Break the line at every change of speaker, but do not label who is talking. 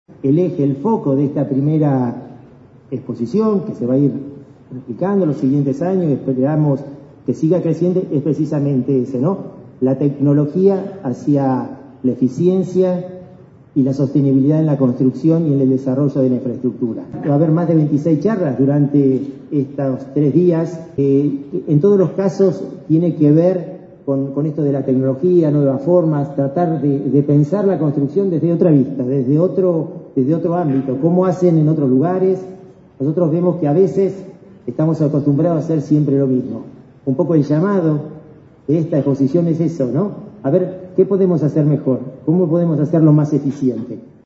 El eje, el foco de esta primera exposición, que se va a ir replicando en los siguientes años, esperamos que siga creciendo, es precisamente ese, ¿no? La tecnología hacia la eficiencia y la sostenibilidad en la construcción y en el desarrollo de la infraestructura. Va a haber más de 26 charlas durante estos 3 días. En todos los casos tiene que ver con esto de la tecnología, nuevas formas, tratar de pensar la construcción desde otra vista, desde otro ámbito, cómo hacen en otros lugares. Nosotros vemos que a veces estamos acostumbrados a hacer siempre lo mismo. Un poco el llamado de esta exposición es eso, ¿no? A ver, ¿qué podemos hacer mejor? ¿Cómo podemos hacerlo más eficiente?